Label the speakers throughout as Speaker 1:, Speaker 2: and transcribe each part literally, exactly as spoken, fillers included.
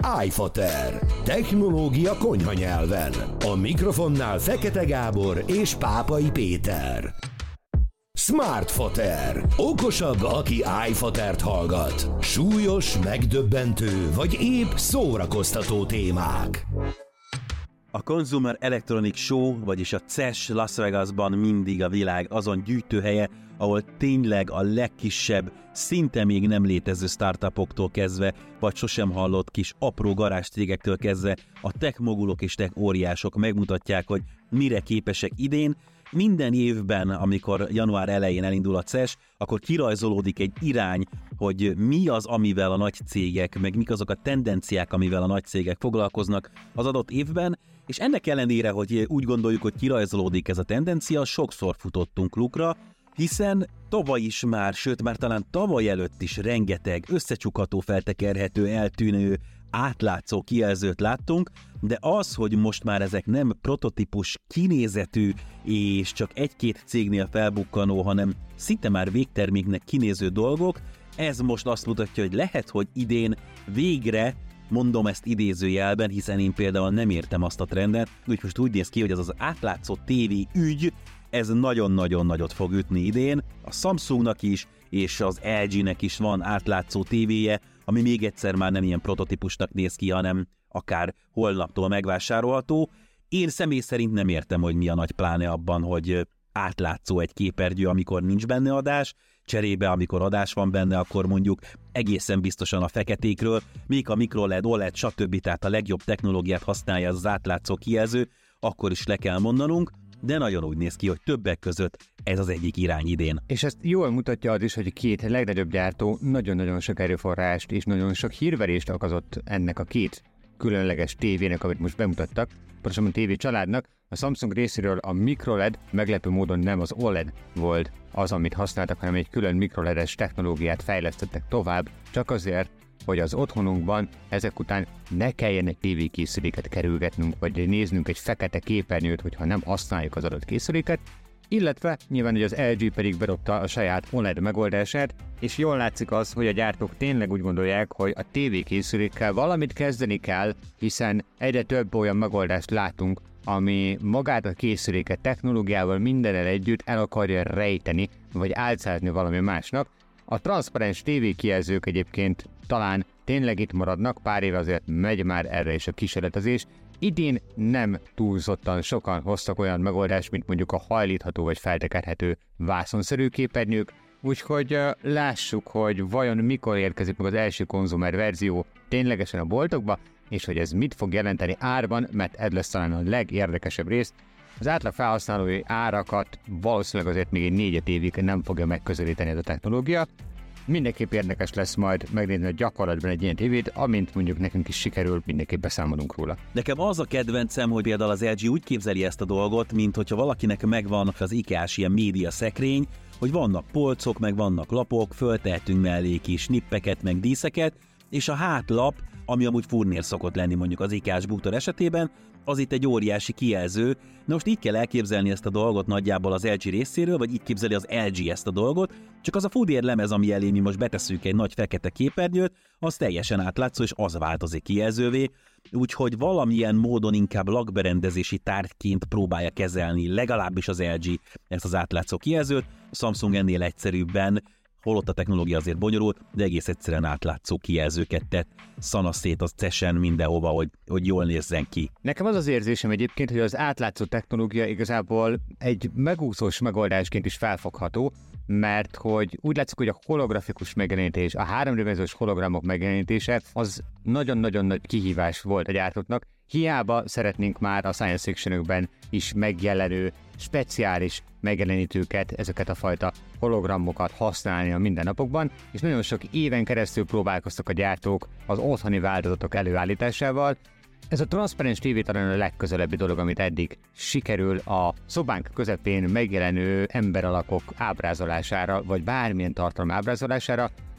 Speaker 1: iFater. Technológia konyha nyelven. A mikrofonnál Fekete Gábor és Pápai Péter. Smartfater. Okosabb, aki iFatert hallgat. Súlyos, megdöbbentő vagy épp szórakoztató témák.
Speaker 2: A Consumer Electronics Show, vagyis a cé e es Las Vegasban mindig a világ azon gyűjtőhelye, ahol tényleg a legkisebb, szinte még nem létező startupoktól kezdve, vagy sosem hallott kis apró garázscégektől kezdve a tech mogulok és tech óriások megmutatják, hogy mire képesek idén. Minden évben, amikor január elején elindul a cé e es, akkor kirajzolódik egy irány, hogy mi az, amivel a nagy cégek, meg mik azok a tendenciák, amivel a nagy cégek foglalkoznak az adott évben, és ennek ellenére, hogy úgy gondoljuk, hogy kirajzolódik ez a tendencia, sokszor futottunk lukra, hiszen tavaly is már, sőt már talán tavaly előtt is rengeteg összecsukható, feltekerhető, eltűnő, átlátszó kijelzőt láttunk, de az, hogy most már ezek nem prototípus kinézetű és csak egy-két cégnél felbukkanó, hanem szinte már végterméknek kinéző dolgok, ez most azt mutatja, hogy lehet, hogy idén végre, mondom ezt idézőjelben, hiszen én például nem értem azt a trendet, úgy most úgy néz ki, hogy ez az átlátszó tévé ügy, ez nagyon-nagyon nagyot fog ütni idén. A Samsungnak is, és az el gé-nek is van átlátszó tévéje, ami még egyszer már nem ilyen prototípusnak néz ki, hanem akár holnaptól megvásárolható. Én személy szerint nem értem, hogy mi a nagy pláne abban, hogy átlátszó egy képernyő, amikor nincs benne adás, cserébe, amikor adás van benne, akkor mondjuk egészen biztosan a feketékről, még a microLED, o led, stb. Tehát a legjobb technológiát használja az átlátszó kijelző, akkor is le kell mondanunk, de nagyon úgy néz ki, hogy többek között ez az egyik irány idén.
Speaker 3: És ezt jól mutatja az is, hogy a két legnagyobb gyártó nagyon-nagyon sok erőforrást és nagyon sok hírverést akazott ennek a két különleges tévének, amit most bemutattak, pontosabban tévé családnak. A Samsung részéről a microLED meglepő módon nem az o led volt az, amit használtak, hanem egy külön microLED-es technológiát fejlesztettek tovább, csak azért, hogy az otthonunkban ezek után ne kelljen egy tévékészüléket kerülgetnünk, vagy néznünk egy fekete képernyőt, hogyha nem használjuk az adott készüléket, illetve nyilván, hogy az el gé pedig bedobta a saját o led megoldását, és jól látszik az, hogy a gyártók tényleg úgy gondolják, hogy a tévékészülékkel valamit kezdeni kell, hiszen egyre több olyan megoldást látunk, ami magát a készüléket technológiával mindennel együtt el akarja rejteni, vagy álcázni valami másnak. A transzparens tévékijelzők egyébként talán tényleg itt maradnak, pár év azért megy már erre is a kísérletezés. Idén nem túlzottan sokan hoztak olyan megoldást, mint mondjuk a hajlítható vagy feltekerhető vászonszerű képernyők, úgyhogy uh, lássuk, hogy vajon mikor érkezik meg az első konzumer verzió ténylegesen a boltokba, és hogy ez mit fog jelenteni árban, mert ez lesz talán a legérdekesebb rész. Az átlag felhasználói árakat valószínűleg azért még egy négy évig nem fogja megközelíteni ez a technológia. Mindenképp érdekes lesz majd megnézni a gyakorlatban egy ilyen tévét, amint mondjuk nekünk is sikerül, mindenképp beszámolunk róla.
Speaker 2: Nekem az a kedvencem, hogy például az el gé úgy képzeli ezt a dolgot, mint hogyha valakinek megvan az ikás ilyen média szekrény, hogy vannak polcok, meg vannak lapok, föltehetünk mellé kis snippeket, meg díszeket, és a hátlap, ami amúgy furnér szokott lenni mondjuk az ikás bútor esetében, az itt egy óriási kijelző. Na most így kell elképzelni ezt a dolgot nagyjából az el gé részéről, vagy így képzeli az el gé ezt a dolgot, csak az a fudér lemez, ami elé mi most betesszük egy nagy fekete képernyőt, az teljesen átlátszó, és az változik kijelzővé, úgyhogy valamilyen módon inkább lakberendezési tárgyként próbálja kezelni legalábbis az el gé ezt az átlátszó kijelzőt, a Samsung ennél egyszerűbben, holott a technológia azért bonyolult, de egész egyszerűen átlátszó kijelzőket tett szanaszét az cé e es-en mindenhova, hogy, hogy jól nézzen ki.
Speaker 3: Nekem az az érzésem egyébként, hogy az átlátszó technológia igazából egy megúszós megoldásként is felfogható, mert hogy úgy látszik, hogy a holografikus megjelenítés, a háromdimenziós hologramok megjelenítése az nagyon-nagyon nagy kihívás volt a gyártóknak. Hiába szeretnénk már a science fiction-ökben is megjelenő, speciális megjelenítőket, ezeket a fajta hologramokat használni a mindennapokban, és nagyon sok éven keresztül próbálkoztak a gyártók az otthoni változatok előállításával. Ez a transzparens tévé talán a legközelebbi dolog, amit eddig sikerül a szobánk közepén megjelenő emberalakok ábrázolására, vagy bármilyen tartalom ábrázolására.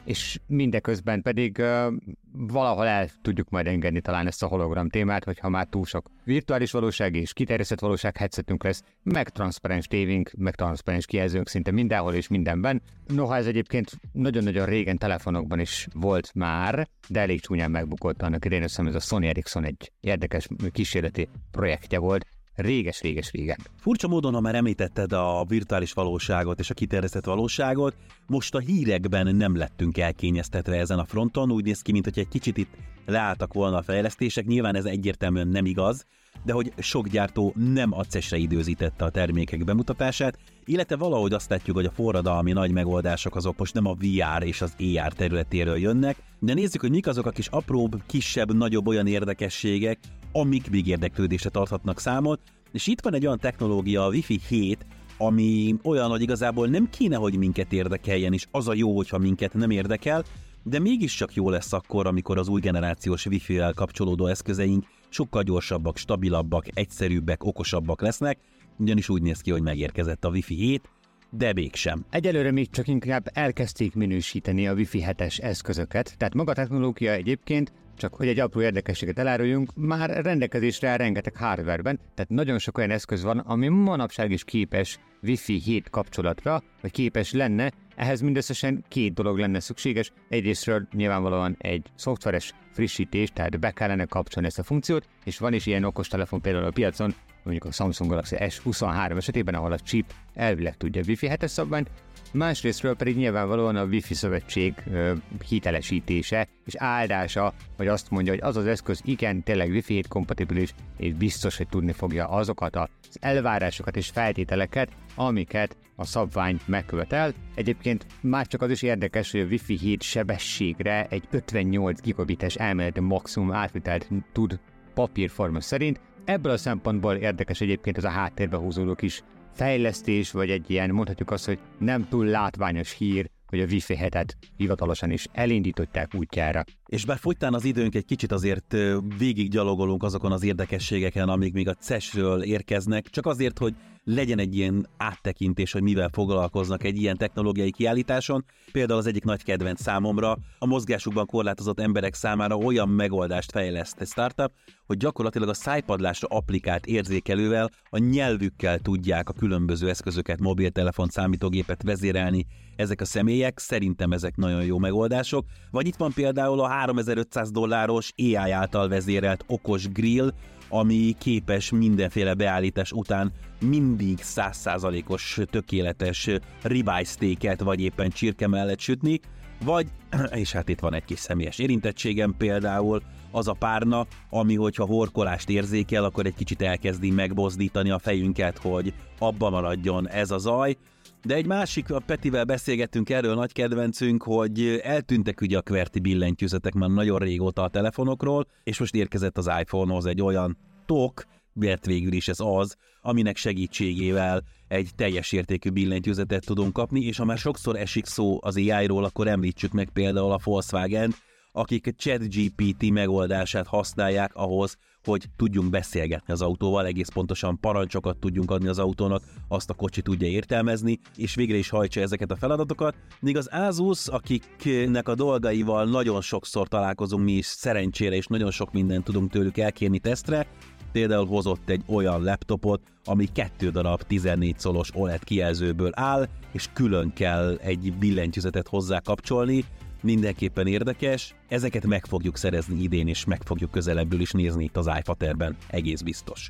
Speaker 3: és mindeközben pedig uh, valahol el tudjuk majd engedni talán ezt a hologram témát, hogyha már túl sok virtuális valóság és kiterjesztett valóság headsetünk lesz, meg transzparens tévénk, meg transzparens kijelzőnk szinte mindenhol és mindenben. Noha ez egyébként nagyon-nagyon régen telefonokban is volt már, de elég csúnyán megbukott annak idején, azt hiszem ez a Sony Ericsson egy érdekes kísérleti projektje volt, réges-réges-régen.
Speaker 2: Furcsa módon, ha már említetted a virtuális valóságot és a kiterjesztett valóságot, most a hírekben nem lettünk elkényeztetve ezen a fronton, úgy néz ki, mintha egy kicsit itt leálltak volna a fejlesztések, nyilván ez egyértelműen nem igaz, de hogy sok gyártó nem a cé e es-re időzítette a termékek bemutatását, illetve valahogy azt látjuk, hogy a forradalmi nagy megoldások azok most nem a vé er és az á er területéről jönnek, de nézzük, hogy mik azok a kis apróbb, kisebb, nagyobb olyan érdekességek, amik még érdeklődésre tarthatnak számot, és itt van egy olyan technológia, a Wi-Fi hét, ami olyan, hogy igazából nem kéne, hogy minket érdekeljen, és az a jó, hogyha minket nem érdekel, de mégiscsak jó lesz akkor, amikor az új generációs Wi-Fi-vel kapcsolódó eszközeink sokkal gyorsabbak, stabilabbak, egyszerűbbek, okosabbak lesznek, ugyanis úgy néz ki, hogy megérkezett a Wi-Fi hét, de mégsem.
Speaker 3: Egyelőre még csak inkább elkezdték minősíteni a Wi-Fi hetes eszközöket, tehát maga a technológia egyébként, csak hogy egy apró érdekességet eláruljunk, már rendelkezésre áll rengeteg hardwareben, tehát nagyon sok olyan eszköz van, ami manapság is képes Wi-Fi hét kapcsolatra, vagy képes lenne, ehhez mindösszesen két dolog lenne szükséges. Egyrésztről nyilvánvalóan egy szoftveres frissítés, tehát be kellene kapcsolni ezt a funkciót, és van is ilyen okostelefon például a piacon, mondjuk a Samsung Galaxy S huszonhárom esetében, ahol a chip elvileg tudja Wi-Fi hetes szabványt, másrésztről pedig nyilvánvalóan a Wi-Fi szövetség ö, hitelesítése és áldása, hogy azt mondja, hogy az az eszköz igen, tényleg Wi-Fi hét kompatibilis, és biztos, hogy tudni fogja azokat az elvárásokat és feltételeket, amiket a szabvány megkövetel. Egyébként már csak az is érdekes, hogy a Wi-Fi hét sebességre egy ötvennyolc gigabites elméleti maximum átvitelt tud papírforma szerint. Ebből a szempontból érdekes egyébként ez a háttérbe húzódó kis fejlesztés, vagy egy ilyen, mondhatjuk azt, hogy nem túl látványos hír, hogy a Wi-Fi hetet hivatalosan is elindították útjára.
Speaker 2: És bár fogytán az időnk, egy kicsit azért végig gyalogolunk azokon az érdekességeken, amik még a cé e es-ről érkeznek, csak azért, hogy legyen egy ilyen áttekintés, hogy mivel foglalkoznak egy ilyen technológiai kiállításon. Például az egyik nagy kedvenc számomra, a mozgásukban korlátozott emberek számára olyan megoldást fejleszt egy startup, hogy gyakorlatilag a szájpadlásra applikált érzékelővel a nyelvükkel tudják a különböző eszközöket, mobiltelefont, számítógépet vezérelni ezek a személyek. Szerintem ezek nagyon jó megoldások. Vagy itt van például a háromezer-ötszáz dolláros á i által vezérelt okos grill, ami képes mindenféle beállítás után mindig száz százalékos tökéletes ribeye steaket vagy éppen csirke mellett sütni, vagy, és hát itt van egy kis személyes érintettségem, például az a párna, ami hogyha horkolást érzékel, akkor egy kicsit elkezdi megbozdítani a fejünket, hogy abba maradjon ez a zaj. De egy másik, a Petivel beszélgettünk erről, nagy kedvencünk, hogy eltűntek ugye a QWERTY billentyűzetek már nagyon régóta a telefonokról, és most érkezett az iPhone-hoz egy olyan tok, mert végül is ez az, aminek segítségével egy teljes értékű billentyűzetet tudunk kapni, és ha már sokszor esik szó az á i-ról, akkor említsük meg például a Volkswagent, akik a ChatGPT megoldását használják ahhoz, hogy tudjunk beszélgetni az autóval, egész pontosan parancsokat tudjunk adni az autónak, azt a kocsi tudja értelmezni, és végre is hajtsa ezeket a feladatokat, míg az Asus, akiknek a dolgaival nagyon sokszor találkozunk mi is szerencsére, és nagyon sok mindent tudunk tőlük elkérni tesztre, például hozott egy olyan laptopot, ami kettő darab tizennégy szolos o el e dé kijelzőből áll, és külön kell egy billentyűzetet hozzá kapcsolni. Mindenképpen érdekes, ezeket meg fogjuk szerezni idén, és meg fogjuk közelebbül is nézni itt az iFaterben, egész biztos.